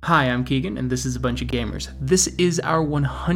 Hi, I'm Keegan, and this is A Bunch of Gamers. This is our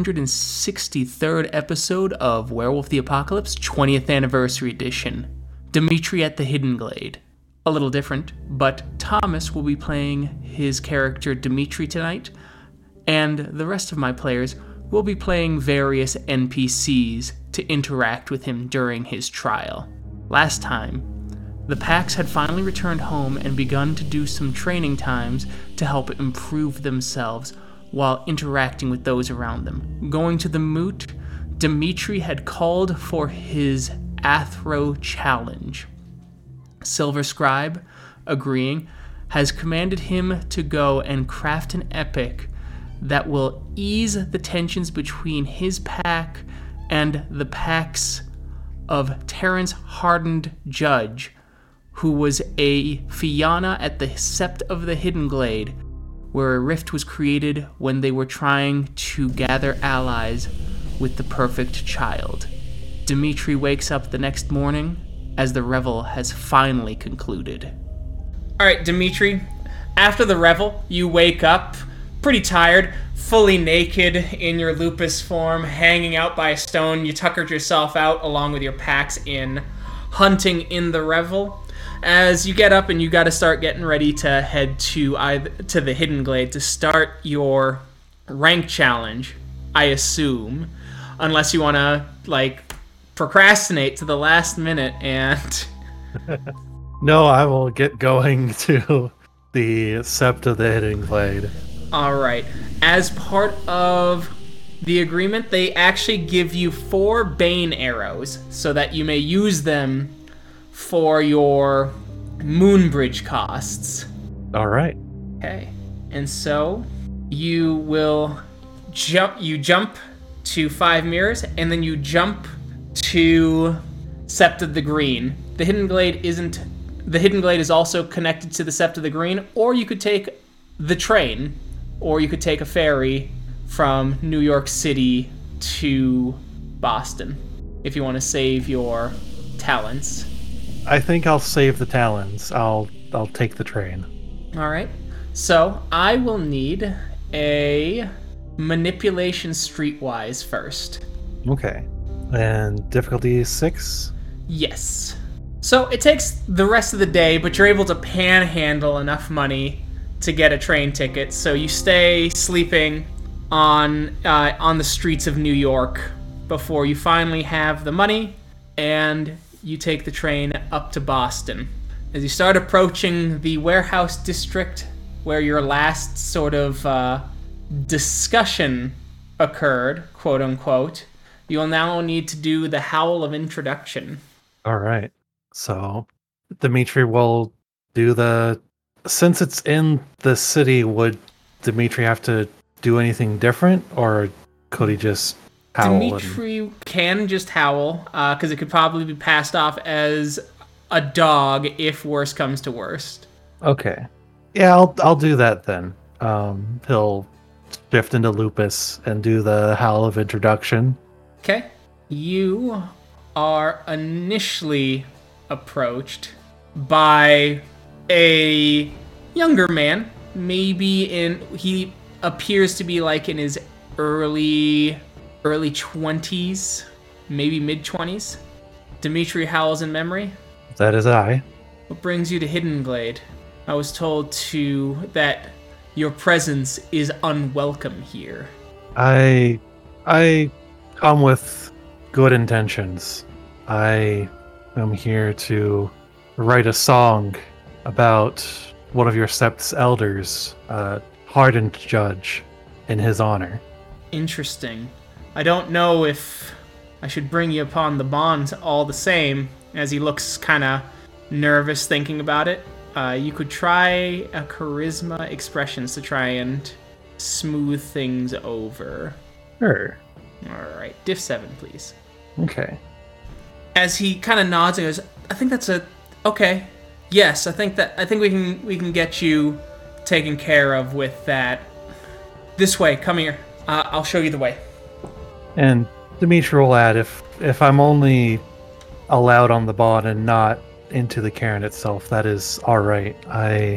163rd episode of Werewolf the Apocalypse 20th Anniversary Edition, Dimitri at the Hidden Glade. A little different, but Thomas will be playing his character Dimitri tonight, and the rest of my players will be playing various NPCs to interact with him during his trial. Last time, the Pax had finally returned home and begun to do some training times to help improve themselves while interacting with those around them. Going to the moot, Dimitri had called for his Athro challenge. Silver Scribe, agreeing, has commanded him to go and craft an epic that will ease the tensions between his pack and the packs of Terrence Hardened Judge, who was a Fianna at the Sept of the Hidden Glade, where a rift was created when they were trying to gather allies with the perfect child. Dimitri wakes up the next morning as the revel has finally concluded. Alright, Dimitri, after the revel, you wake up pretty tired, fully naked in your lupus form, hanging out by a stone. You tuckered yourself out along with your packs in hunting in the revel. As you get up and you got to start getting ready to head to the Hidden Glade to start your rank challenge, I assume, unless you want to procrastinate to the last minute and. No, I will get going to the Sept of the Hidden Glade. All right. As part of the agreement, they actually give you 4 Bane arrows so that you may use them for your Moonbridge costs. All right. Okay. And so you will jump to 5 mirrors, and then you jump to Sept of the Green. The Hidden Glade is also connected to the Sept of the Green, or you could take the train, or you could take a ferry from New York City to Boston if you want to save your talents. I think I'll save the talons. I'll take the train. All right. So I will need a manipulation streetwise first. Okay. And difficulty 6? Yes. So it takes the rest of the day, but you're able to panhandle enough money to get a train ticket. So you stay sleeping on the streets of New York before you finally have the money, and you take the train up to Boston. As you start approaching the warehouse district where your last sort of discussion occurred, quote unquote, you'll now need to do the Howl of Introduction. All right. So Dimitri will do since it's in the city, would Dimitri have to do anything different, or could he just howl? Dimitri can just howl, because it could probably be passed off as a dog if worse comes to worst. Okay. Yeah, I'll do that then. He'll shift into lupus and do the Howl of Introduction. Okay. You are initially approached by a younger man. He appears to be in his early 20s, maybe mid-20s. Dimitri howls in memory. That is I. What brings you to Hidden Glade? I was told that your presence is unwelcome here. I come with good intentions. I am here to write a song about one of your Sept's elders, Hardened Judge, in his honor. Interesting. I don't know if I should bring you upon the bond all the same, as he looks kind of nervous thinking about it. You could try a charisma expressions to try and smooth things over. Sure. Alright, diff 7, please. Okay. As he kind of nods and goes, I think that's okay. Yes, I think we can get you taken care of with that. This way, come here. I'll show you the way. And Dimitri will add, if I'm only allowed on the bond and not into the cairn itself, that is all right. I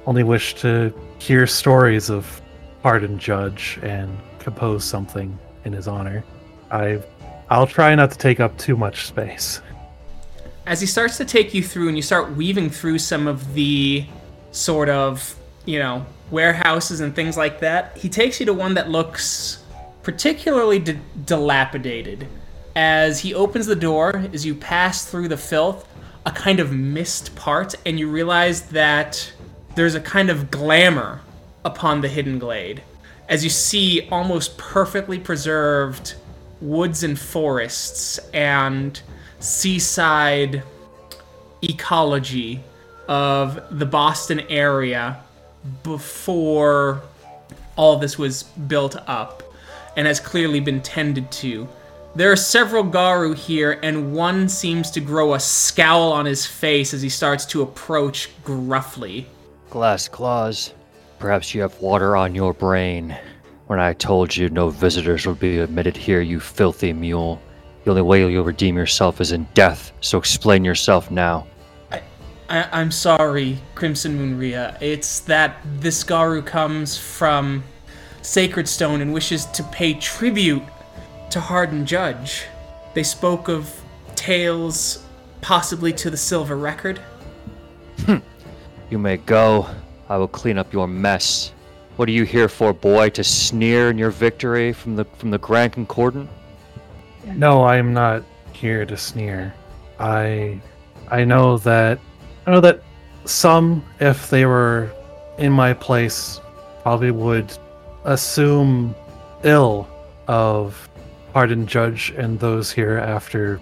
only wish to hear stories of Hardened Judge and compose something in his honor. I'll try not to take up too much space. As he starts to take you through and you start weaving through some of the sort of, warehouses and things like that, he takes you to one that looks particularly dilapidated. As he opens the door, as you pass through the filth, a kind of mist parts, and you realize that there's a kind of glamour upon the Hidden Glade. As you see almost perfectly preserved woods and forests and seaside ecology of the Boston area before all this was built up and has clearly been tended to. There are several Garu here, and one seems to grow a scowl on his face as he starts to approach gruffly. Glass Claws, perhaps you have water on your brain. When I told you no visitors would be admitted here, you filthy mule. The only way you'll redeem yourself is in death, so explain yourself now. I'm sorry, Crimson Moonria. It's that this Garu comes from Sacred Stone and wishes to pay tribute to Hardened Judge. They spoke of tales possibly to the Silver Record. You may go. I will clean up your mess. What are you here for, boy? To sneer in your victory from the Grand Concordant? No, I'm not here to sneer. I know that some, if they were in my place, probably would assume ill of Hardened Judge and those here after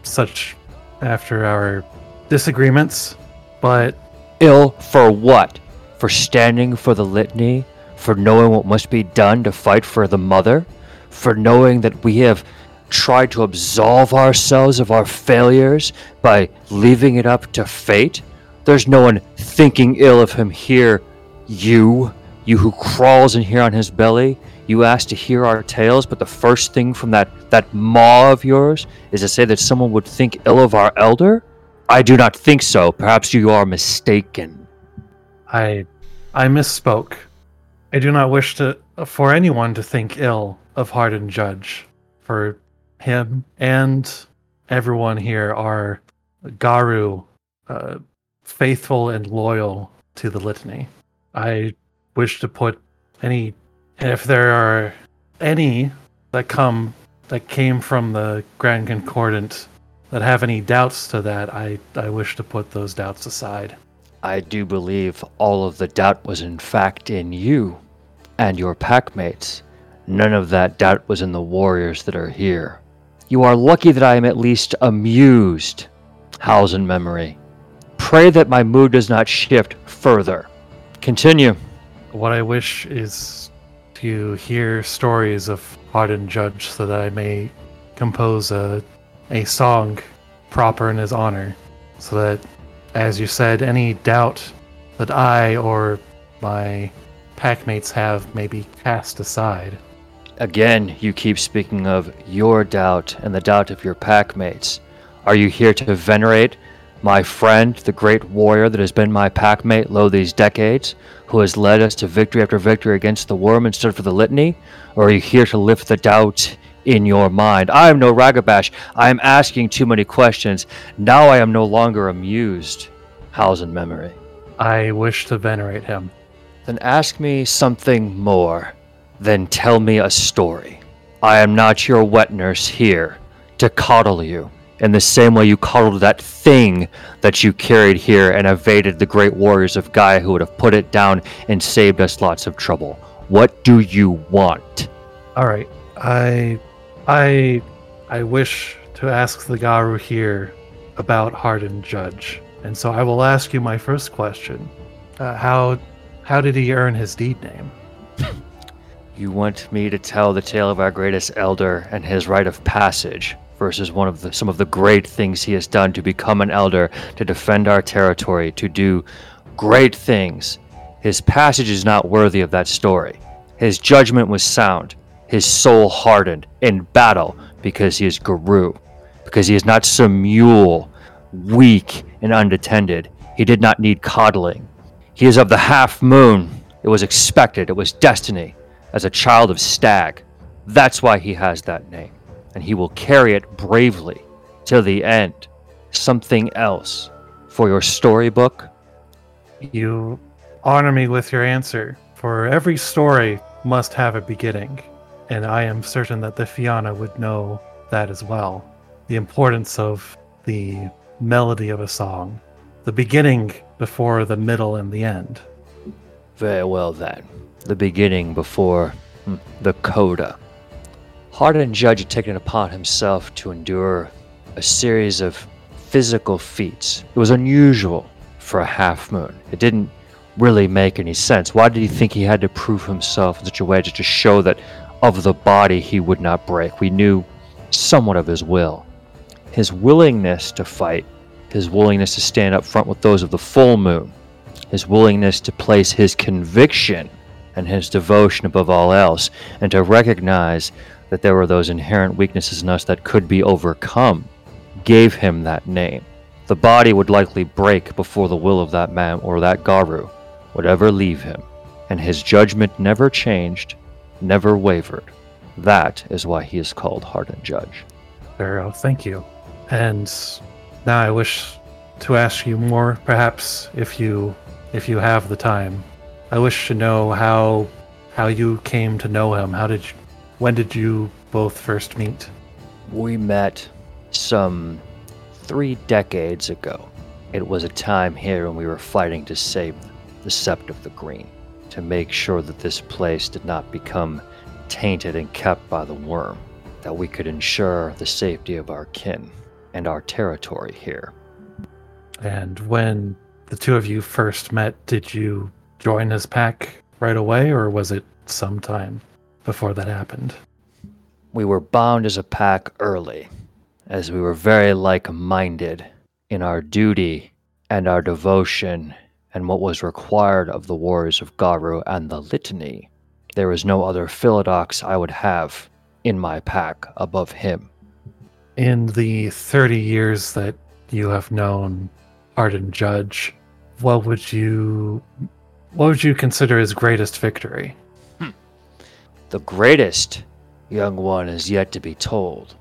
our disagreements, but ill for what? For standing for the litany? For knowing what must be done to fight for the mother? For knowing that we have tried to absolve ourselves of our failures by leaving it up to fate? There's no one thinking ill of him here. You who crawls in here on his belly, you ask to hear our tales, but the first thing from that maw of yours is to say that someone would think ill of our elder? I do not think so. Perhaps you are mistaken. I misspoke. I do not wish for anyone to think ill of Hardened Judge. For him and everyone here are Garu, faithful and loyal to the litany. I wish to put if there are any that came from the Grand Concordant that have any doubts to that, I wish to put those doubts aside. I do believe all of the doubt was in fact in you and your packmates. None of that doubt was in the warriors that are here. You are lucky that I am at least amused, Howls in memory. Pray that my mood does not shift further. Continue. What I wish is to hear stories of Hardened Judge so that I may compose a song proper in his honor, so that, as you said, any doubt that I or my packmates have may be cast aside. Again, you keep speaking of your doubt and the doubt of your packmates. Are you here to venerate my friend, the great warrior that has been my packmate lo these decades, who has led us to victory after victory against the worm and stood for the litany? Or are you here to lift the doubt in your mind? I am no Ragabash. I am asking too many questions. Now I am no longer amused. Howls in memory. I wish to venerate him. Then ask me something more. Then tell me a story. I am not your wet nurse here to coddle you in the same way you coddled that thing that you carried here and evaded the great warriors of Gaia who would have put it down and saved us lots of trouble. What do you want? All right. I wish to ask the Garu here about Hardened Judge. And so I will ask you my first question. How did he earn his deed name? You want me to tell the tale of our greatest elder and his rite of passage versus some of the great things he has done to become an elder, to defend our territory, to do great things. His passage is not worthy of that story. His judgment was sound, his soul hardened in battle because he is Guru, because he is not some mule, weak and unattended. He did not need coddling. He is of the half moon. It was expected. It was destiny. As a child of Stag. That's why he has that name. And he will carry it bravely till the end. Something else for your storybook? You honor me with your answer, for every story must have a beginning, and I am certain that the Fianna would know that as well. The importance of the melody of a song, the beginning before the middle and the end. Very well then. The beginning before the coda. Hardened Judge had taken it upon himself to endure a series of physical feats. It was unusual for a half moon. It didn't really make any sense. Why did he think he had to prove himself in such a way just to show that of the body he would not break? We knew somewhat of his will. His willingness to fight, his willingness to stand up front with those of the full moon, his willingness to place his conviction and his devotion above all else, and to recognize that there were those inherent weaknesses in us that could be overcome, gave him that name. The body would likely break before the will of that man or that Garou would ever leave him, and his judgment never changed, never wavered. That is why he is called Hardened Judge. Pharaoh, thank you. And now I wish to ask you more, perhaps, if you have the time. I wish to know how you came to know him. When did you both first meet? We met some 3 decades ago. It was a time here when we were fighting to save the Sept of the Green, to make sure that this place did not become tainted and kept by the worm, that we could ensure the safety of our kin and our territory here. And when the two of you first met, did you join his pack right away, or was it some time before that happened? We were bound as a pack early, as we were very like-minded in our duty and our devotion and what was required of the warriors of Garou and the Litany. There is no other Philodox I would have in my pack above him. In the 30 years that you have known Hardened Judge, what would you consider his greatest victory? The greatest, young one, is yet to be told.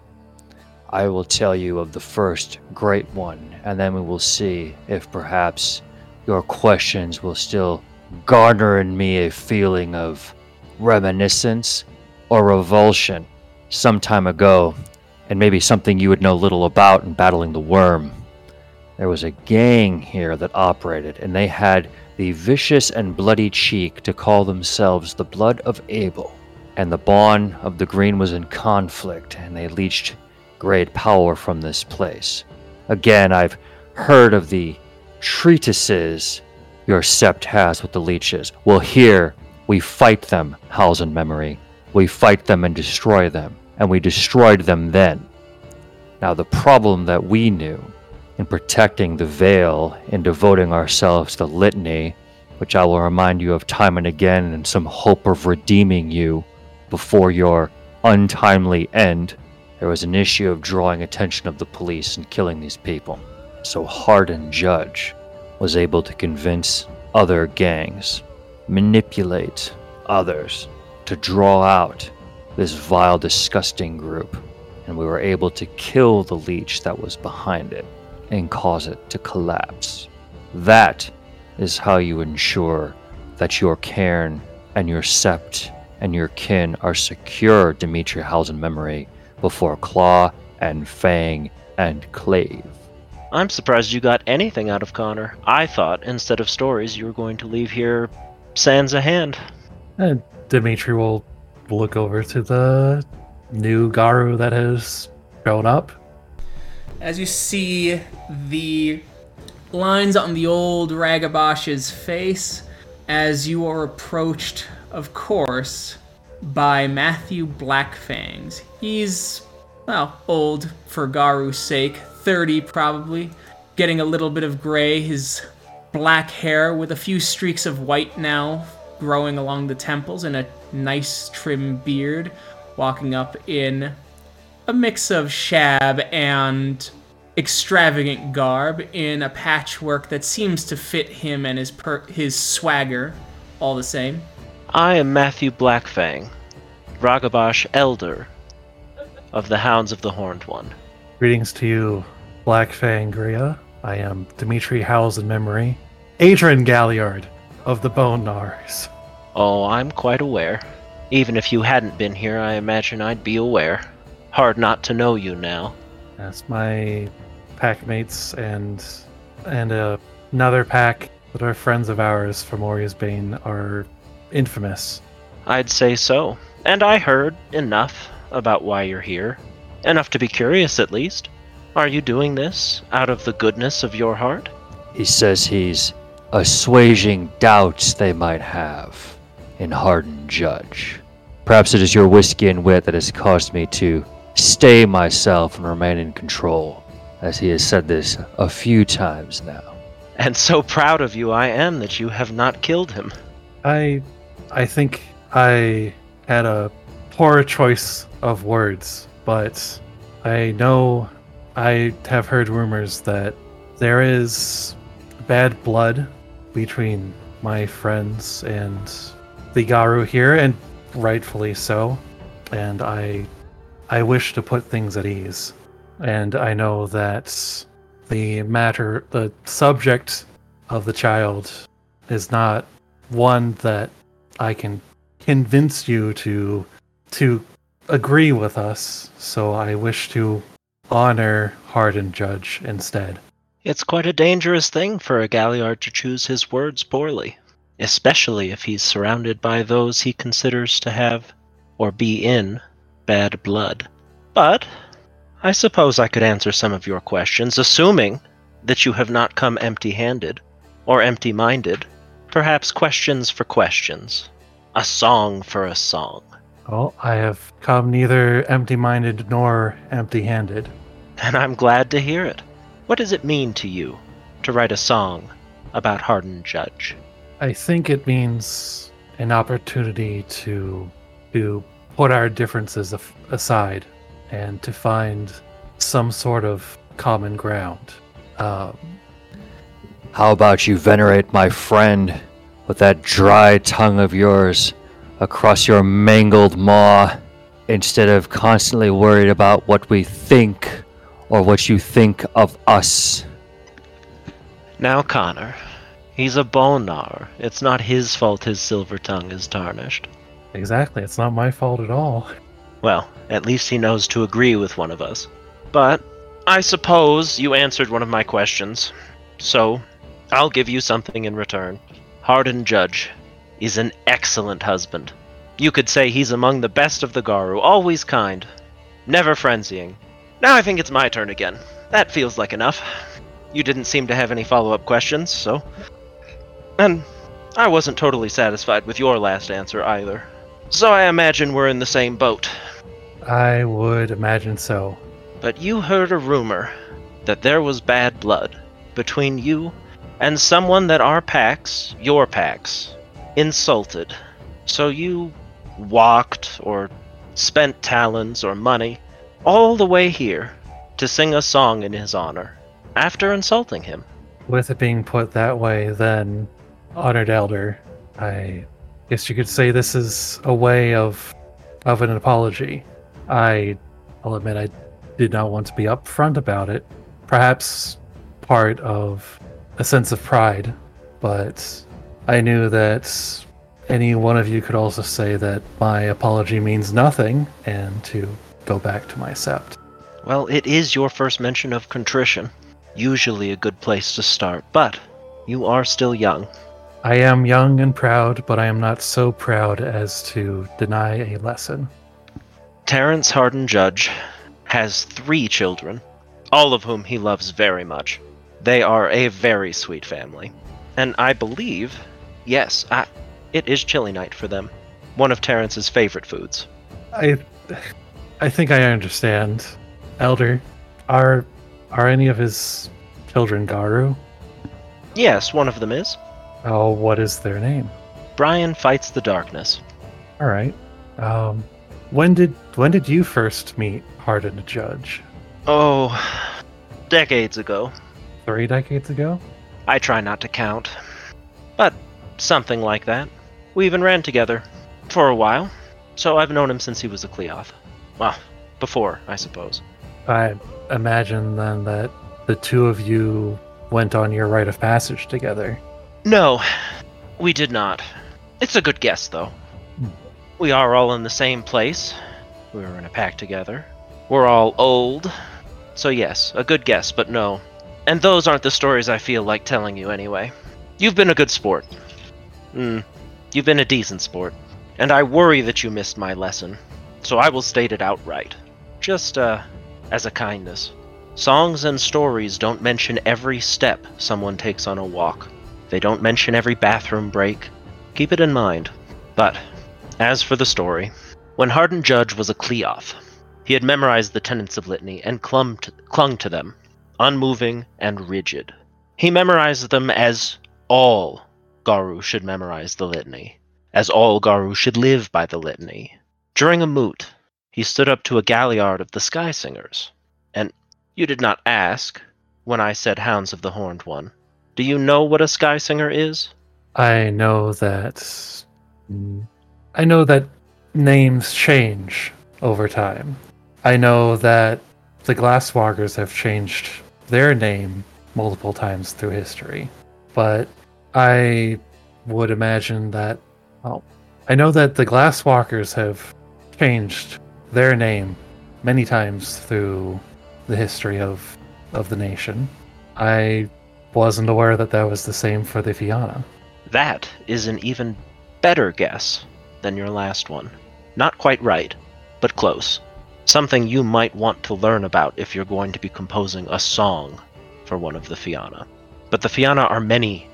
I will tell you of the first great one, and then we will see if perhaps your questions will still garner in me a feeling of reminiscence or revulsion. Some time ago, and maybe something you would know little about in battling the worm, there was a gang here that operated, and they had the vicious and bloody cheek to call themselves the Blood of Abel. And the Bond of the Green was in conflict, and they leached great power from this place. Again, I've heard of the treatises your sept has with the leeches. Well, here, we fight them, Howls in Memory. We fight them and destroy them, and we destroyed them then. Now, the problem that we knew in protecting the Veil, in devoting ourselves to the Litany, which I will remind you of time and again in some hope of redeeming you before your untimely end, there was an issue of drawing attention of the police and killing these people. So Hardened Judge was able to convince other gangs, manipulate others to draw out this vile, disgusting group, and we were able to kill the leech that was behind it and cause it to collapse. That is how you ensure that your cairn and your sept and your kin are secure, Dimitri Howls in Memory, before Claw and Fang and Clave. I'm surprised you got anything out of Connor. I thought, instead of stories, you were going to leave here sans a hand. And Dimitri will look over to the new Garou that has shown up. As you see the lines on the old Ragabosh's face, as you are approached, of course, by Matthew Blackfangs. He's, well, old for Garu's sake, 30 probably, getting a little bit of gray, his black hair with a few streaks of white now growing along the temples, and a nice trim beard, walking up in a mix of shab and extravagant garb in a patchwork that seems to fit him and his swagger all the same. I am Matthew Blackfang, Ragabash Elder of the Hounds of the Horned One. Greetings to you, Blackfang Gria. I am Dimitri Howells in memory. Adrian Galliard of the Bone Gnars. Oh, I'm quite aware. Even if you hadn't been here, I imagine I'd be aware. Hard not to know you now. That's my packmates and another pack that are friends of ours from Oria's Bane are infamous. I'd say so. And I heard enough about why you're here. Enough to be curious, at least. Are you doing this out of the goodness of your heart? He says he's assuaging doubts they might have in Hardened Judge. Perhaps it is your whiskey and wit that has caused me to stay myself and remain in control, as he has said this a few times now. And so proud of you I am that you have not killed him. I think I had a poor choice of words, but I know I have heard rumors that there is bad blood between my friends and the Garu here, and rightfully so. And I wish to put things at ease. And I know that the subject of the child is not one that I can convince you to agree with us. So I wish to honor Hardened Judge instead. It's quite a dangerous thing for a Galliard to choose his words poorly, especially if he's surrounded by those he considers to have, or be in, bad blood. But I suppose I could answer some of your questions, assuming that you have not come empty-handed, or empty-minded. Perhaps questions for questions. A song for a song. Well, I have come neither empty-minded nor empty-handed. And I'm glad to hear it. What does it mean to you to write a song about Hardened Judge? I think it means an opportunity to put our differences aside and to find some sort of common ground. How about you venerate my friend with that dry tongue of yours across your mangled maw, instead of constantly worried about what we think or what you think of us? Now, Connor, he's a Bone Gnar. It's not his fault his silver tongue is tarnished. Exactly, it's not my fault at all. Well, at least he knows to agree with one of us. But I suppose you answered one of my questions, so I'll give you something in return. Hardened Judge is an excellent husband. You could say he's among the best of the Garu, always kind, never frenzying. Now I think it's my turn again. That feels like enough. You didn't seem to have any follow-up questions, so... And I wasn't totally satisfied with your last answer either. So I imagine we're in the same boat. I would imagine so. But you heard a rumor that there was bad blood between you and someone that our packs, your packs, insulted. So you walked or spent talons or money all the way here to sing a song in his honor after insulting him. With it being put that way, then, Honored Elder, I guess you could say this is a way of an apology. I'll admit I did not want to be upfront about it. Perhaps part of a sense of pride, but I knew that any one of you could also say that my apology means nothing and to go back to my sept. Well, it is your first mention of contrition. Usually a good place to start, but you are still young. I am young and proud, but I am not so proud as to deny a lesson. Terrence Hardened Judge has 3 children, all of whom he loves very much. They are a very sweet family. And I believe, yes, it is chili night for them. One of Terrence's favorite foods. I think I understand. Elder, are any of his children Garu? Yes, one of them is. Oh, what is their name? Brian fights the darkness. All right. When did you first meet Hardened Judge? Oh, decades ago. 3 decades ago? I try not to count. But something like that. We even ran together. For a while. So I've known him since he was a Cleoth. Well, before, I suppose. I imagine then that the two of you went on your rite of passage together. No, we did not. It's a good guess, though. We are all in the same place. We were in a pack together. We're all old. So yes, a good guess, but no. And those aren't the stories I feel like telling you anyway. You've been a good sport. You've been a decent sport. And I worry that you missed my lesson. So I will state it outright. Just, as a kindness. Songs and stories don't mention every step someone takes on a walk. They don't mention every bathroom break. Keep it in mind. But, as for the story, when Hardened Judge was a Cleoth, he had memorized the tenets of Litany and clung to them, unmoving and rigid. He memorized them as all Garou should memorize the Litany, as all Garou should live by the Litany. During a moot, he stood up to a Galliard of the Sky Singers, and you did not ask when I said Hounds of the Horned One. Do you know what a Sky Singer is? I know that names change over time. I know that the Glasswalkers have changed their name multiple times through history. But I would imagine that, I know that the Glasswalkers have changed their name many times through the history of the nation. I wasn't aware that that was the same for the Fianna. That is an even better guess than your last one. Not quite right, but close. Something you might want to learn about if you're going to be composing a song for one of the Fianna. But the Fianna are many.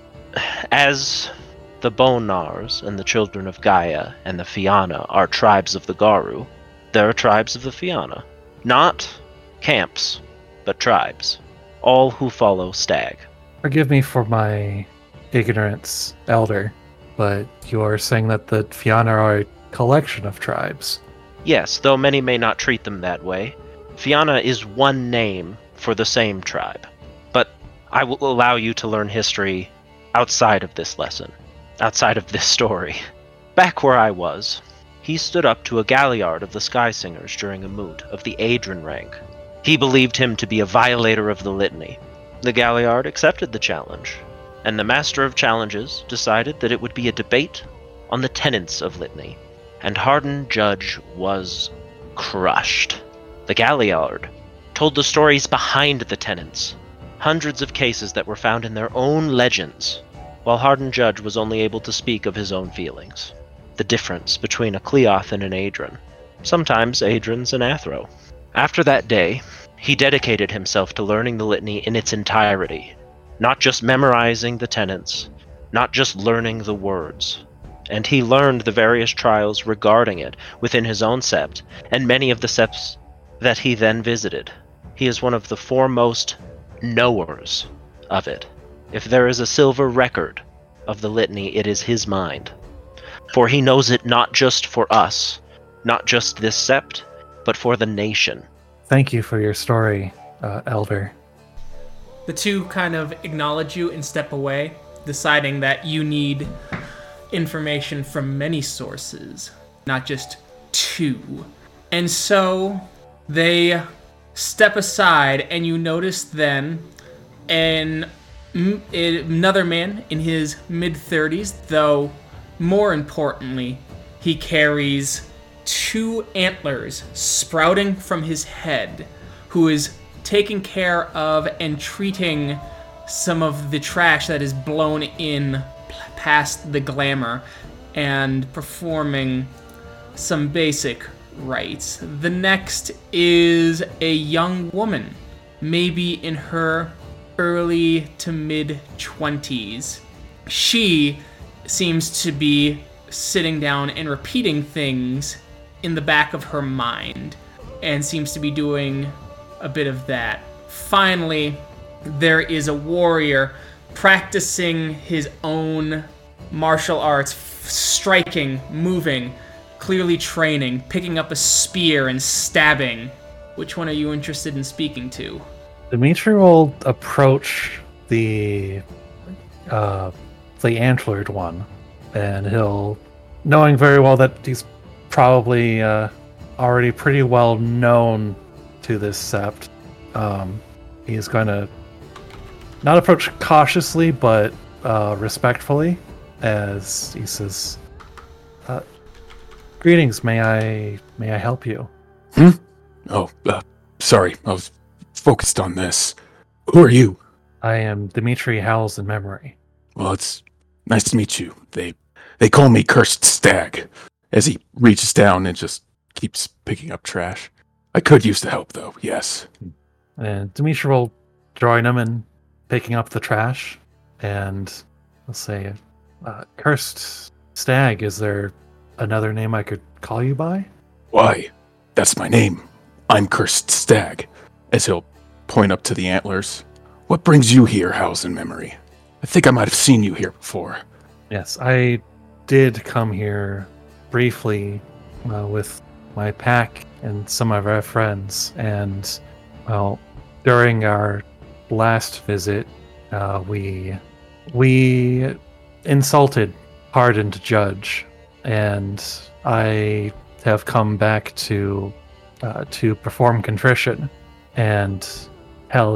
As the Bonars and the Children of Gaia and the Fianna are tribes of the Garou, there are tribes of the Fianna. Not camps, but tribes. All who follow Stag. Forgive me for my ignorance, Elder, but you are saying that the Fianna are a collection of tribes. Yes, though many may not treat them that way. Fianna is one name for the same tribe. But I will allow you to learn history outside of this lesson, outside of this story. Back where I was, he stood up to a Galliard of the Sky Singers during a moot of the Adren rank. He believed him to be a violator of the Litany. The Galliard accepted the challenge, and the Master of Challenges decided that it would be a debate on the tenets of Litany, and Hardened Judge was crushed. The Galliard told the stories behind the tenets, hundreds of cases that were found in their own legends, while Hardened Judge was only able to speak of his own feelings. The difference between a Cleoth and an Adren. Sometimes Adren's an Athro. After that day, he dedicated himself to learning the Litany in its entirety, not just memorizing the tenets, not just learning the words. And he learned the various trials regarding it within his own sept, and many of the septs that he then visited. He is one of the foremost knowers of it. If there is a silver record of the Litany, it is his mind. For he knows it not just for us, not just this sept, but for the nation. Thank you for your story, Elder. The two kind of acknowledge you and step away, deciding that you need information from many sources, not just two. And so they step aside, and you notice then another man in his mid-30s, though more importantly, he carries 2 antlers sprouting from his head, who is taking care of and treating some of the trash that is blown in past the glamour and performing some basic rites. The next is a young woman, maybe in her early to mid-20s. She seems to be sitting down and repeating things in the back of her mind, and seems to be doing a bit of that. Finally, there is a warrior practicing his own martial arts, striking, moving, clearly training, picking up a spear and stabbing. Which one are you interested in speaking to? Dimitri will approach the antlered one, and he'll, knowing very well that he's probably already pretty well known to this sept, he's going to not approach cautiously, but respectfully, as he says, "Greetings, may I help you?" Oh, sorry, I was focused on this. Who are you? I am Dimitri Howells in memory. Well, it's nice to meet you. They call me Cursed Stag, as he reaches down and just keeps picking up trash. I could use the help, though, yes. And Dimitri will join him in picking up the trash, and I'll say, "Cursed Stag, is there another name I could call you by?" Why? That's my name. I'm Cursed Stag, as he'll point up to the antlers. What brings you here, Howells in memory? I think I might have seen you here before. Yes, I did come here briefly with my pack and some of our friends, and, well, during our last visit, we insulted Hardened Judge, and I have come back to perform contrition and tell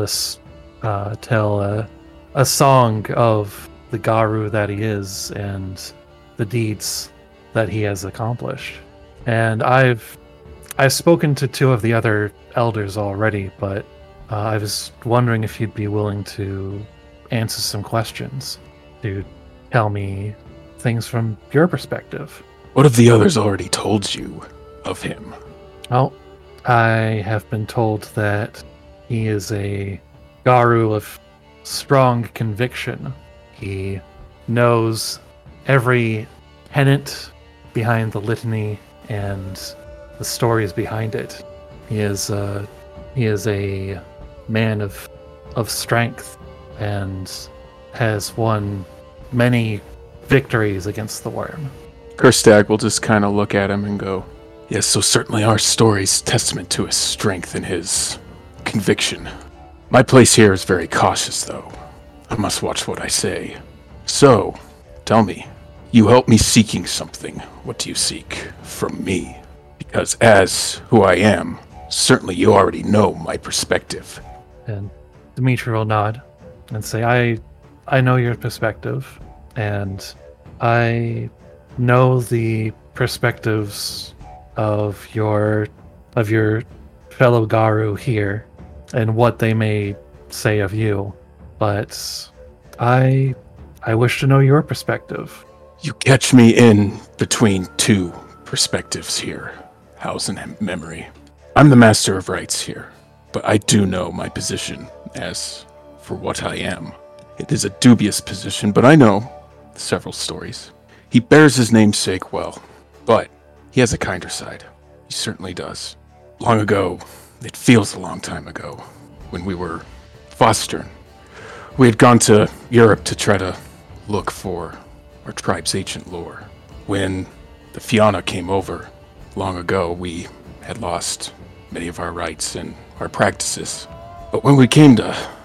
a song of the Garu that he is and the deeds that he has accomplished. And I've spoken to two of the other elders already, but I was wondering if you'd be willing to answer some questions to tell me things from your perspective. What have the others already told you of him? Well, I have been told that he is a Garu of strong conviction. He knows every tenet behind the litany and the stories behind it. He is a man of strength and has won many victories against the worm. Kerstag will just kind of look at him and go, "Yes, so certainly our story's testament to his strength and his conviction. My place here is very cautious, though. I must watch what I say. So, tell me, you help me seeking something. What do you seek from me? Because as who I am, certainly you already know my perspective." And Dimitri will nod and say, I know your perspective, and I know the perspectives of your fellow Garu here and what they may say of you, but I wish to know your perspective. You catch me in between two perspectives here, Howells in memory. I'm the master of rights here, but I do know my position as for what I am. It is a dubious position, but I know several stories. He bears his namesake well, but he has a kinder side. He certainly does. Long ago, it feels a long time ago, when we were fostering, we had gone to Europe to try to look for our tribe's ancient lore. When the Fianna came over long ago, we had lost many of our rights and our practices. But when we came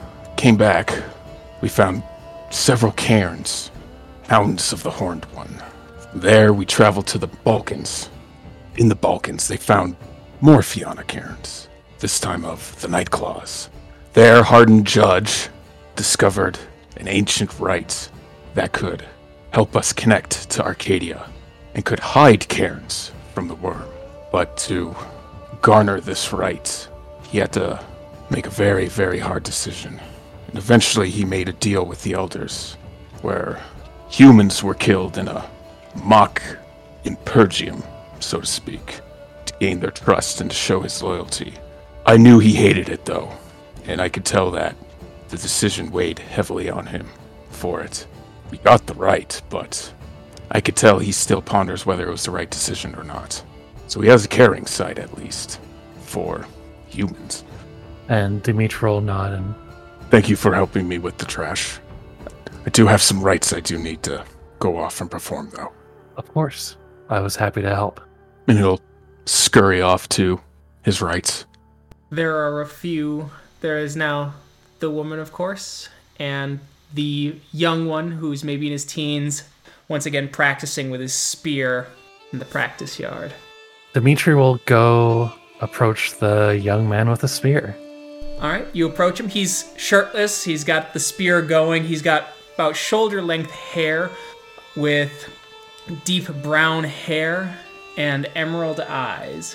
back, we found several cairns, hounds of the Horned One. From there, we traveled to the Balkans. In the Balkans, they found more Fianna cairns, this time of the Nightclaws. There, Hardened Judge discovered an ancient rite that could help us connect to Arcadia and could hide cairns from the worm. But to garner this right, he had to make a very, very hard decision. And eventually he made a deal with the elders, where humans were killed in a mock impergium, so to speak, to gain their trust and to show his loyalty. I knew he hated it, though, and I could tell that the decision weighed heavily on him for it. We got the right, but I could tell he still ponders whether it was the right decision or not. So he has a caring side, at least, for humans. And Dimitri will nod and Thank you for helping me with the trash. I do have some rights I do need to go off and perform, though. of course, I was happy to help. And he'll scurry off to his rights. There are a few there is now the woman, of course, and the young one who's maybe in his teens, once again practicing with his spear in the practice yard. Dimitri will go approach the young man with the spear. All right, you approach him. He's shirtless. He's got the spear going. He's got about shoulder-length hair with deep brown hair and emerald eyes.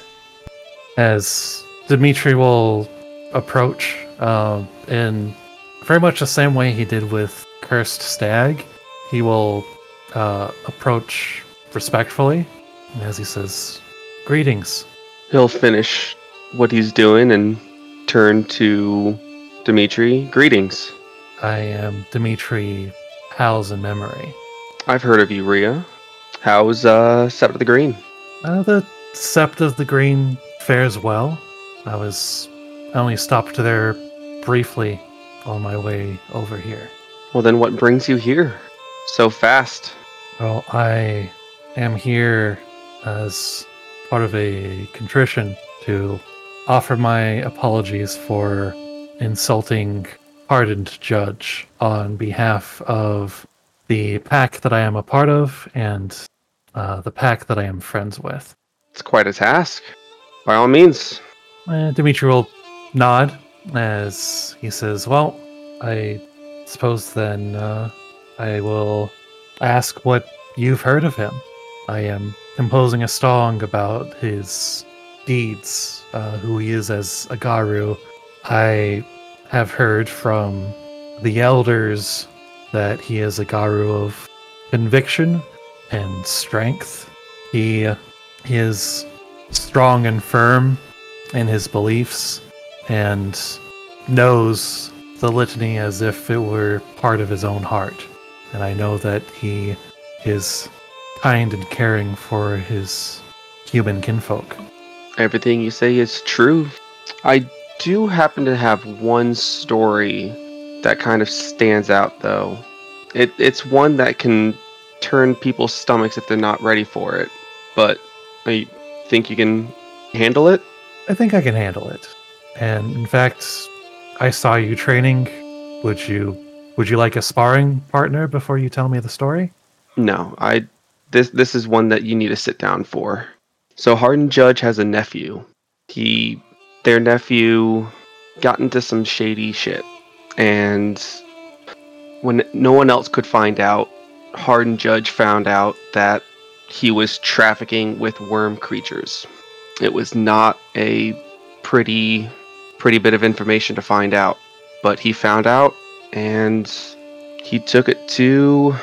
As Dimitri will approach in very much the same way he did with Cursed Stag, he will approach respectfully as he says, "Greetings." He'll finish what he's doing and turn to Dimitri. "Greetings. I am Dimitri Howls in Memory. I've heard of you, Rhea. How's Sept of the Green?" The Sept of the Green fares well. I only stopped there briefly on my way over here. Well, then what brings you here so fast? Well, I am here as part of a contrition to offer my apologies for insulting Hardened Judge on behalf of the pack that I am a part of and the pack that I am friends with. It's quite a task. By all means. Dimitri will nod as he says, "Well, I suppose then I will ask what you've heard of him. I am composing a song about his deeds, who he is as a Garu. I have heard from the elders that he is a Garu of conviction and strength. He is strong and firm in his beliefs and knows the litany as if it were part of his own heart. And I know that he is kind and caring for his human kinfolk." Everything you say is true. I do happen to have one story that kind of stands out, though. It's one that can turn people's stomachs if they're not ready for it. But I think you can handle it? I think I can handle it. And in fact, I saw you training. Would you like a sparring partner before you tell me the story? No, this is one that you need to sit down for. So Hardened Judge has a nephew. Their nephew got into some shady shit. And when no one else could find out, Hardened Judge found out that he was trafficking with worm creatures. It was not a pretty bit of information to find out, but he found out and he took it to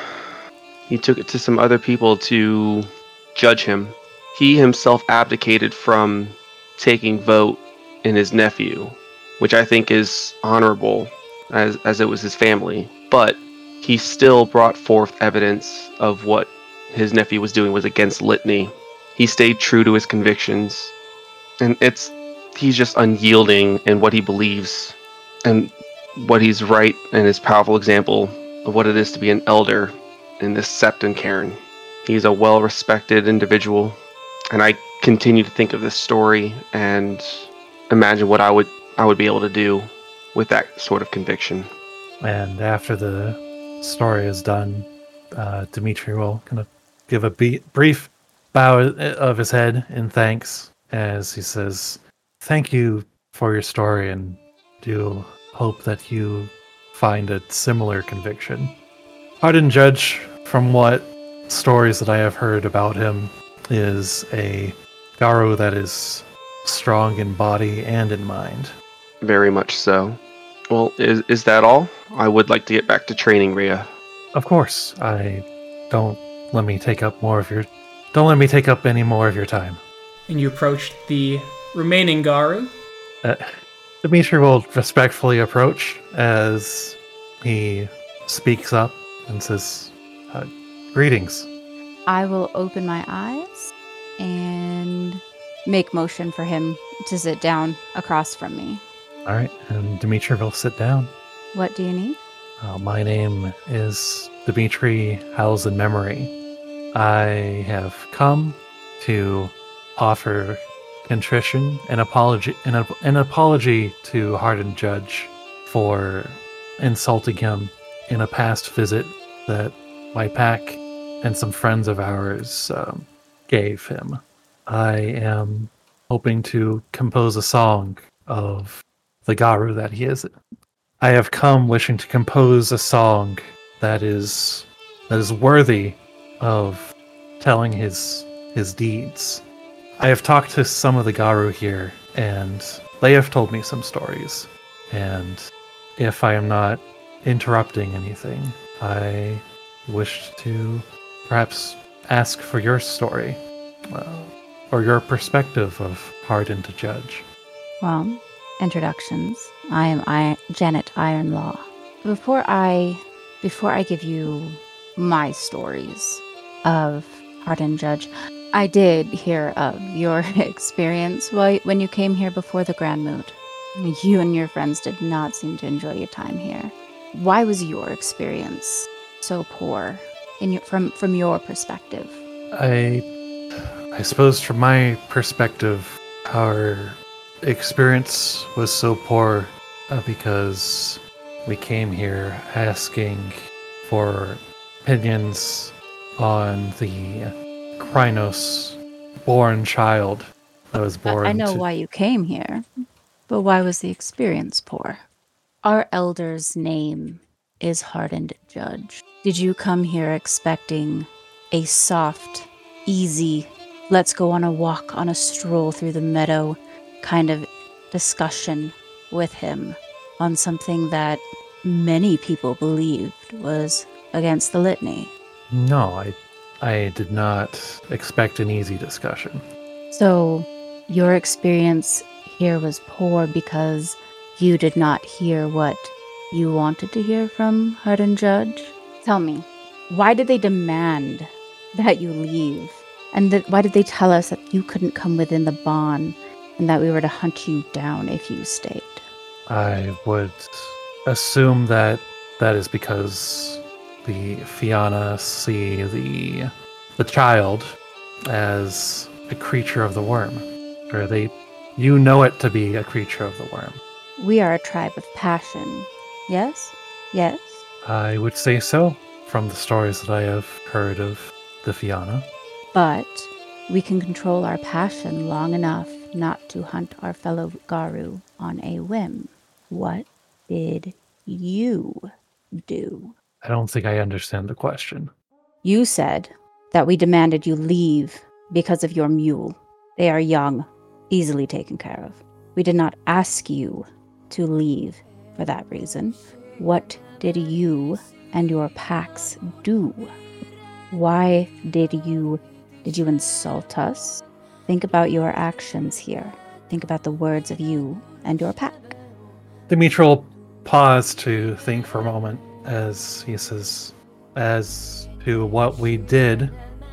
some other people to judge him. He himself abdicated from taking vote in his nephew, which I think is honorable as it was his family, but he still brought forth evidence of what his nephew was doing was against litany. He stayed true to his convictions, and he's just unyielding in what he believes and what he's right, and his powerful example of what it is to be an elder in this Sept and Cairn. He's a well-respected individual, and I continue to think of this story and imagine what I would be able to do with that sort of conviction. And after the story is done, Dimitri will kind of give a brief bow of his head in thanks as he says, "Thank you for your story, and do hope that you find a similar conviction." Hardened Judge, from what stories that I have heard about him, is a Garu that is strong in body and in mind. Very much so. Well, is that all? I would like to get back to training, Rhea. Of course, don't let me take up any more of your time. And you approach the remaining Garu. Dimitri will respectfully approach as he speaks up and says, "Greetings." I will open my eyes and make motion for him to sit down across from me. All right, and Dimitri will sit down. What do you need? My name is Dimitri Howls in Memory. I have come to offer contrition and an apology to Hardened Judge for insulting him in a past visit that my pack and some friends of ours gave him. I am hoping to compose a song of the Garu that he is. I have come wishing to compose a song that is worthy of telling his deeds. I have talked to some of the Garu here, and they have told me some stories. And if I am not interrupting anything, I wish to perhaps ask for your story, or your perspective of Hardened Judge. Well, introductions. I am Janet Ironlaw. Before I give you my stories of Hardened Judge, I did hear of your experience when you came here before the Grand Moot. You and your friends did not seem to enjoy your time here. Why was your experience so poor from your perspective? I suppose from my perspective, our experience was so poor because we came here asking for opinions on the Krynos-born child that was born. I know why you came here, but why was the experience poor? Our elder's name is Hardened Judge. Did you come here expecting a soft, easy, let's go on a walk, on a stroll through the meadow kind of discussion with him on something that many people believed was against the litany? No, I did not expect an easy discussion. So, your experience here was poor because you did not hear what you wanted to hear from Hardened Judge? Tell me, why did they demand that you leave? And why did they tell us that you couldn't come within the bond and that we were to hunt you down if you stayed? I would assume that is because the Fianna see the child as a creature of the worm. Or you know it to be a creature of the worm. We are a tribe of passion. Yes? Yes? I would say so, from the stories that I have heard of the Fianna. But we can control our passion long enough not to hunt our fellow Garu on a whim. What did you do? I don't think I understand the question. You said that we demanded you leave because of your mule. They are young, easily taken care of. We did not ask you to leave for that reason. What did you and your packs do? Why did you insult us? Think about your actions here. Think about the words of you and your pack. Dimitri will pause to think for a moment as he says, as to what we did,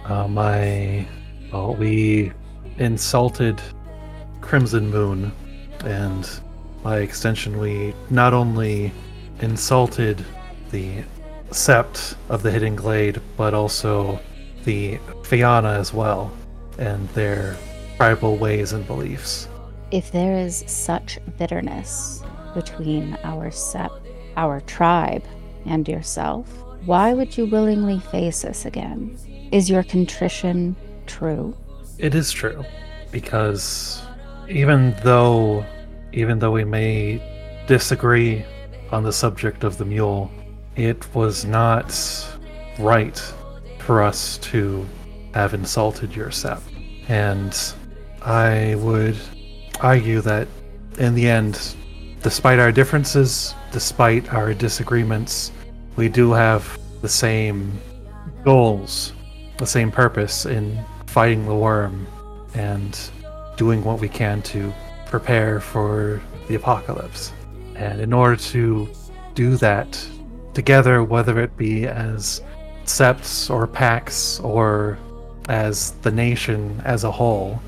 we insulted Crimson Moon, and by extension we not only insulted the Sept of the Hidden Glade, but also the Fianna as well, and their tribal ways and beliefs. If there is such bitterness between our Sept, our tribe, and yourself, why would you willingly face us again? Is your contrition true? It is true, because even though we may disagree on the subject of the mule, it was not right for us to have insulted your Sept. And I would argue that in the end, despite our differences, despite our disagreements, we do have the same goals, the same purpose in fighting the worm and doing what we can to prepare for the apocalypse. And in order to do that together, whether it be as septs or packs or as the nation as a whole,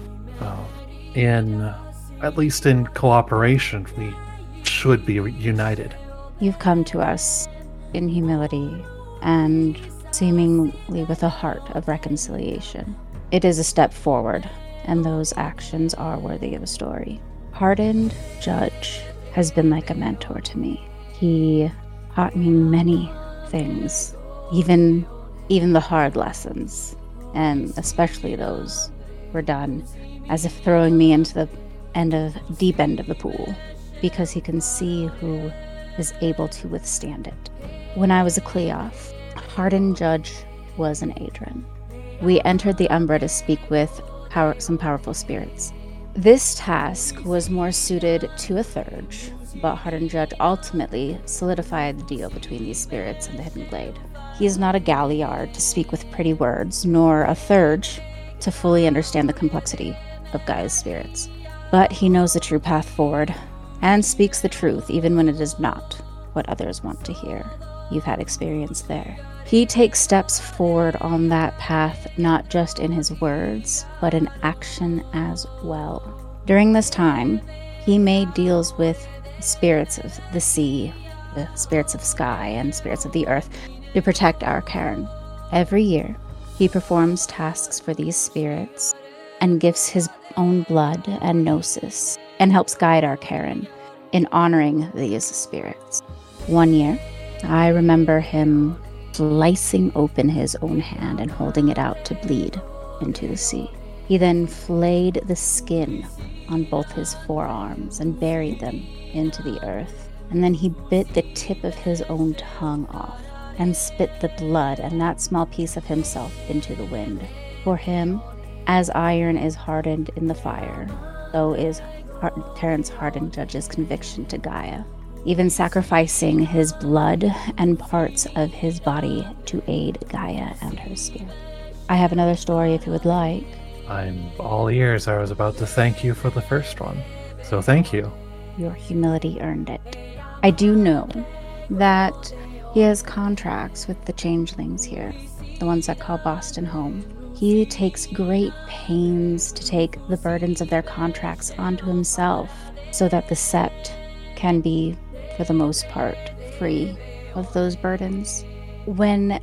at least in cooperation, we should be united. You've come to us in humility and seemingly with a heart of reconciliation. It is a step forward. and those actions are worthy of a story. Hardened Judge has been like a mentor to me. He taught me many things, even the hard lessons, and especially those were done as if throwing me into the deep end of the pool, because he can see who is able to withstand it. When I was a Cleoth, Hardened Judge was an Adren. We entered the Umbra to speak with some powerful spirits. This task was more suited to a Thurge, but Hardened Judge ultimately solidified the deal between these spirits and the Hidden Glade. He is not a Galliard to speak with pretty words, nor a Thurge to fully understand the complexity of Gaia's spirits. But he knows the true path forward, and speaks the truth even when it is not what others want to hear. You've had experience there. He takes steps forward on that path, not just in his words, but in action as well. During this time, he made deals with spirits of the sea, the spirits of sky, and spirits of the earth to protect our Cairn. Every year, he performs tasks for these spirits and gives his own blood and gnosis, and helps guide our Cairn in honoring these spirits. One year, I remember him slicing open his own hand and holding it out to bleed into the sea. He then flayed the skin on both his forearms and buried them into the earth. And then he bit the tip of his own tongue off and spit the blood and that small piece of himself into the wind. For him, as iron is hardened in the fire, so is Terrence Hardened Judge's conviction to Gaia, even sacrificing his blood and parts of his body to aid Gaia and her spirit. I have another story if you would like. I'm all ears. I was about to thank you for the first one, so thank you. Your humility earned it. I do know that he has contracts with the changelings here, the ones that call Boston home. He takes great pains to take the burdens of their contracts onto himself so that the Sept can be, for the most part, free of those burdens. When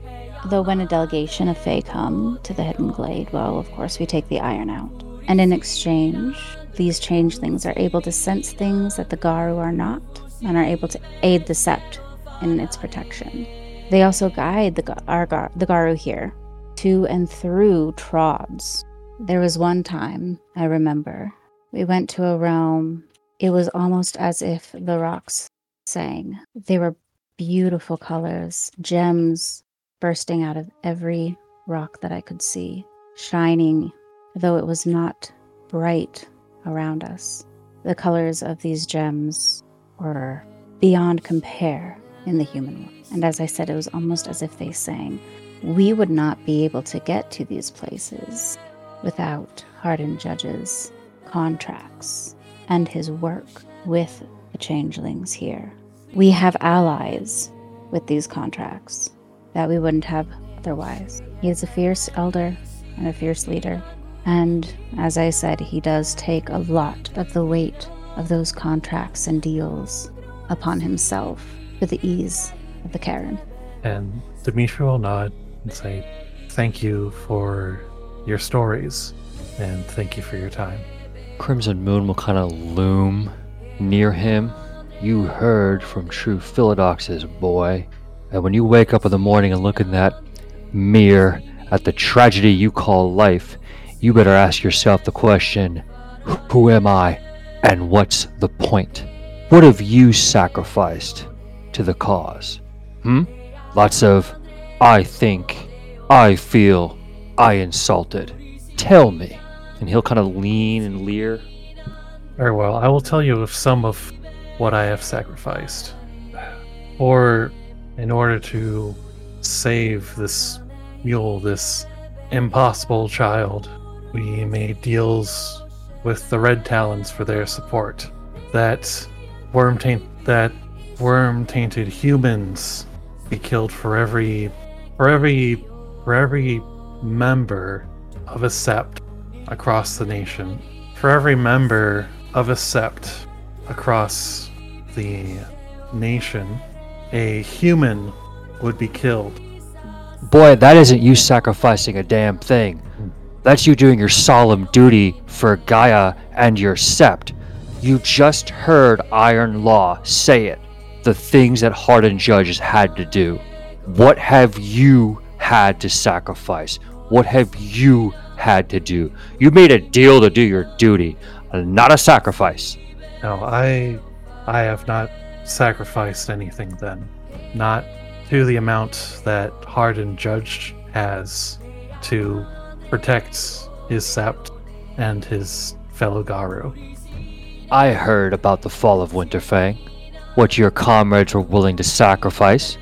a delegation of Fae come to the Hidden Glade, well, of course, we take the iron out. And in exchange, these changelings are able to sense things that the Garu are not, and are able to aid the Sept in its protection. They also guide the Garu here to and through Trods. There was one time, I remember, we went to a realm. It was almost as if the rocks sang. They were beautiful colors, gems bursting out of every rock that I could see, shining, though it was not bright around us. The colors of these gems were beyond compare in the human world. And as I said, it was almost as if they sang. We would not be able to get to these places without Hardened Judge's contracts and his work with the changelings here. We have allies with these contracts that we wouldn't have otherwise. He is a fierce elder and a fierce leader. And as I said, he does take a lot of the weight of those contracts and deals upon himself for the ease of the Cairn. And Dimitri will nod and say, thank you for your stories, and thank you for your time. Crimson Moon will kind of loom near him. You heard from true Philodox's boy. And when you wake up in the morning and look in that mirror at the tragedy you call life, you better ask yourself the question, who am I and what's the point? What have you sacrificed to the cause? Lots of, I think, I feel, I insulted. Tell me. And he'll kind of lean and leer. Very well, I will tell you of some of what I have sacrificed. Or in order to save this mule, this impossible child, we made deals with the Red Talons for their support. That worm-tainted humans be killed for every member of a Sept across the nation. For every member of a Sept across the nation, a human would be killed. Boy, that isn't you sacrificing a damn thing. That's you doing your solemn duty for Gaia and your sept. You just heard Iron Law say it. The things that Hardened Judges had to do. What have you had to sacrifice? What have you had to do? You made a deal to do your duty, not a sacrifice. No, I have not sacrificed anything then. Not to the amount that Hardened Judge has to protect his sept and his fellow Garu. I heard about the fall of Winterfang. What your comrades were willing to sacrifice.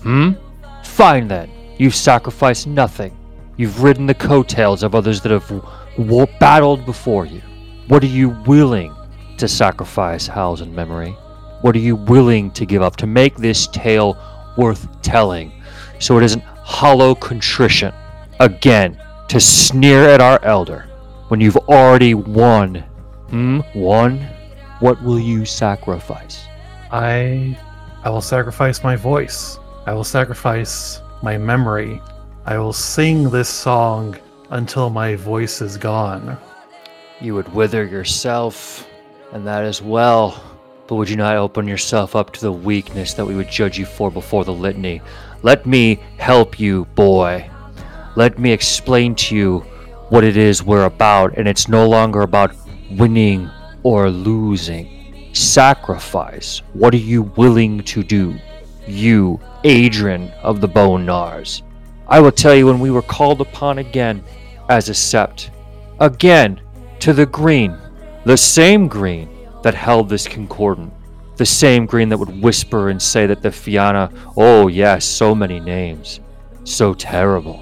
Fine then. You've sacrificed nothing. You've ridden the coattails of others that have battled before you. What are you willing to sacrifice, Howl's memory? What are you willing to give up to make this tale worth telling, so it isn't hollow contrition, again, to sneer at our elder, when you've already won? Won? What will you sacrifice? I will sacrifice my voice. I will sacrifice my memory. I will sing this song until my voice is gone. You would wither yourself, and that as well. But would you not open yourself up to the weakness that we would judge you for before the litany? Let me help you, boy. Let me explain to you what it is we're about, and it's no longer about winning or losing. Sacrifice. What are you willing to do? You, Adrian of the Bone Nars. I will tell you when we were called upon again as a sept. Again, to the green. The same green that held this concordant. The same green that would whisper and say that the Fianna, oh yes, so many names. So terrible.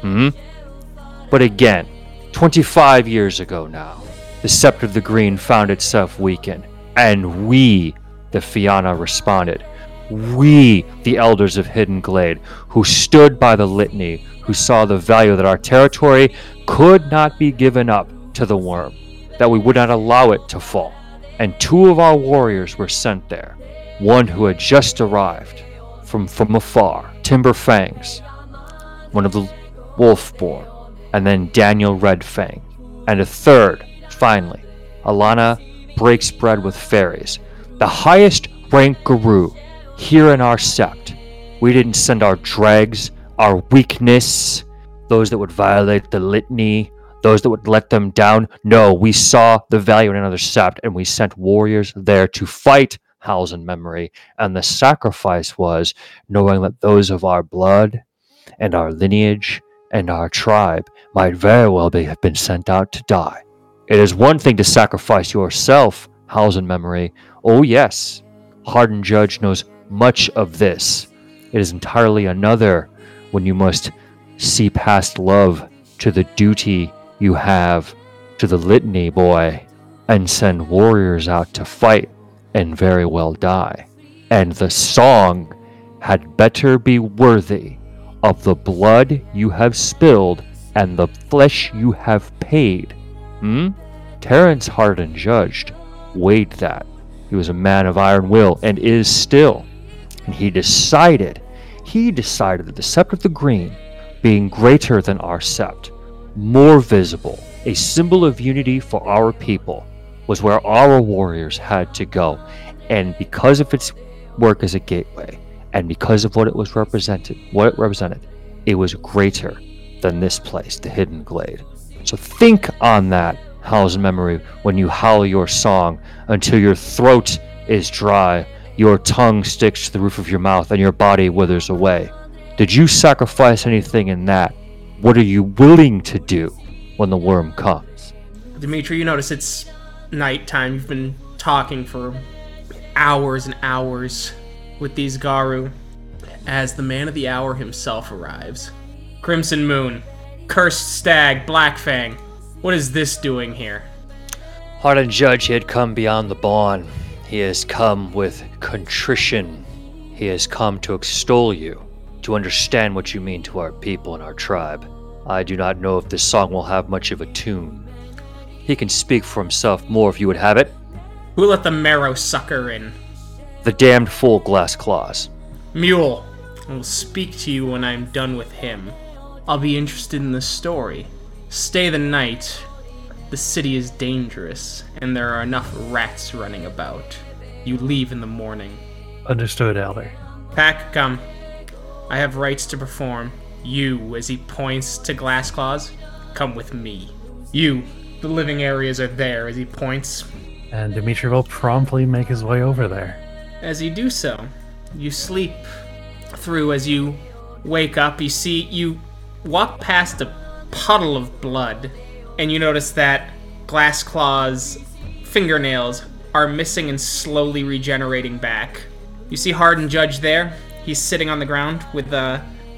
But again, 25 years ago now, the Scepter of the Green found itself weakened. And we, the Fianna, responded. We, the Elders of Hidden Glade, who stood by the litany, who saw the value that our territory could not be given up to the worm, that we would not allow it to fall. And 2 of our warriors were sent there. One who had just arrived from afar, Timber Fangs, one of the Wolfborn, and then Daniel Redfang, and a third, finally, Alana Breaks Bread with Fairies, the highest ranked Guru here in our sept. We didn't send our dregs, our weakness, those that would violate the litany, those that would let them down. No, we saw the value in another sept, and we sent warriors there to fight Howl's memory. And the sacrifice was knowing that those of our blood and our lineage and our tribe might very well have been sent out to die. It is one thing to sacrifice yourself, Howl's memory. Oh yes, Hardened Judge knows much of this. It is entirely another when you must see past love to the duty you have to the litany, boy, and send warriors out to fight and very well die. And the song had better be worthy of the blood you have spilled and the flesh you have paid. Terrence Hardened Judge weighed that. He was a man of iron will and is still. And he decided that the Sept of the Green, being greater than our sept, more visible, a symbol of unity for our people, was where our warriors had to go. And because of its work as a gateway, and because of what it represented, it was greater than this place, the Hidden Glade. So think on that, Howl's memory, when you howl your song until your throat is dry, your tongue sticks to the roof of your mouth, and your body withers away. Did you sacrifice anything in that? What are you willing to do when the worm comes? Dimitri, you notice it's nighttime. You've been talking for hours and hours with these Garu as the man of the hour himself arrives. Crimson Moon, Cursed Stag, Blackfang. What is this doing here? Hardened Judge, he had come beyond the bond. He has come with contrition. He has come to extol you, to understand what you mean to our people and our tribe. I do not know if this song will have much of a tune. He can speak for himself more if you would have it. Who let the marrow sucker in? The damned fool Glass Claws. Mule. I will speak to you when I'm done with him. I'll be interested in the story. stay the night. The city is dangerous, and there are enough rats running about. You leave in the morning. Understood, Elder. Pack, come. I have rites to perform. You, as he points to Glassclaws, come with me. You, the living areas are there, as he points. And Dimitri will promptly make his way over there. As you do so, you sleep through. As you wake up, you walk past a puddle of blood, and you notice that Glassclaw's fingernails are missing and slowly regenerating back. You see Hardened Judge there. He's sitting on the ground with a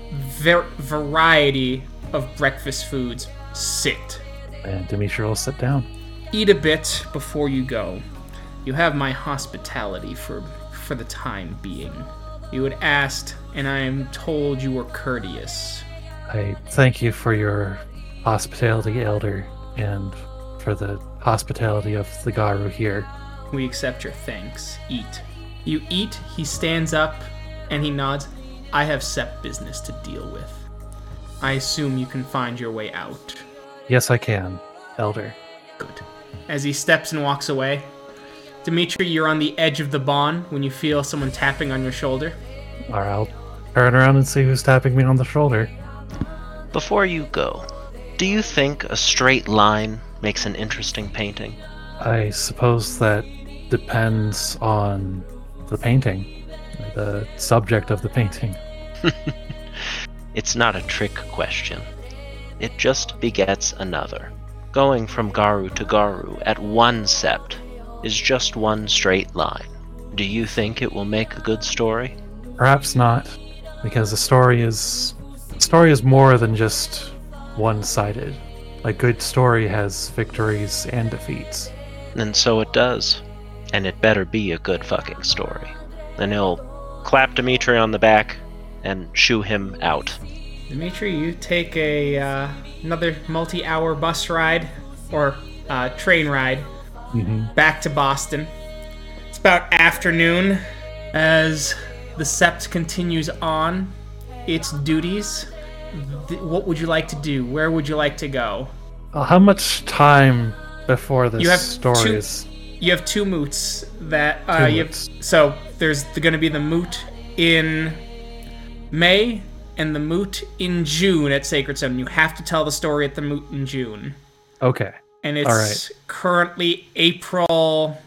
variety of breakfast foods. Sit. And Dimitri will sit down. Eat a bit before you go. You have my hospitality for the time being. You had asked, and I am told you were courteous. I thank you for your hospitality, Elder, and for the hospitality of the Garu here. We accept your thanks. Eat. You eat, he stands up, and he nods. I have set business to deal with. I assume you can find your way out. Yes, I can, Elder. Good. As he steps and walks away, Dimitri, you're on the edge of the bond when you feel someone tapping on your shoulder. Alright, I'll turn around and see who's tapping me on the shoulder. Before you go, do you think a straight line makes an interesting painting? I suppose that depends on the painting, the subject of the painting. It's not a trick question. It just begets another. Going from Garu to Garu at one sept is just one straight line. Do you think it will make a good story? Perhaps not, because the story is more than just one-sided. A good story has victories and defeats. And so it does. And it better be a good fucking story. Then he'll clap Dimitri on the back and shoo him out. Dimitri, you take another multi-hour bus ride, or train ride, back to Boston. It's about afternoon. As the sept continues on its duties, what would you like to do? Where would you like to go? How much time before this You have story is... You have two moots that Two you moots. have. So there's going to be the moot in May and the moot in June at Sacred Stone. You have to tell the story at the moot in June. Okay. And it's All right. currently April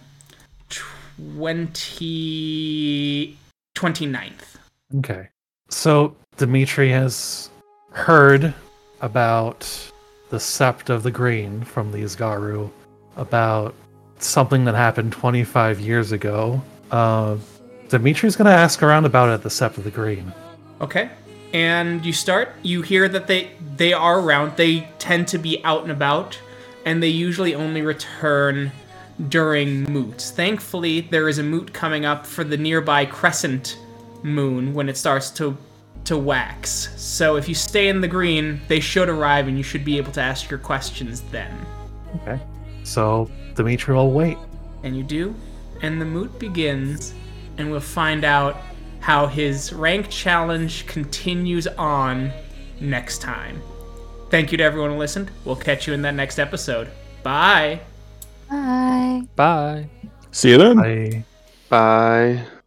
29th. Okay. So Dimitri has heard about the Sept of the Green from these Garu, about something that happened 25 years ago. Dimitri's going to ask around about it at the Sept of the Green. Okay. And you hear that they are around. They tend to be out and about, and they usually only return during moots. Thankfully, there is a moot coming up for the nearby crescent moon when it starts to wax. So if you stay in the green, they should arrive and you should be able to ask your questions then. Okay. So Dimitri will wait. And you do, and the moot begins, and we'll find out how his rank challenge continues on next time. Thank you to everyone who listened. We'll catch you in that next episode. Bye! Bye. Bye. See you then. Bye. Bye.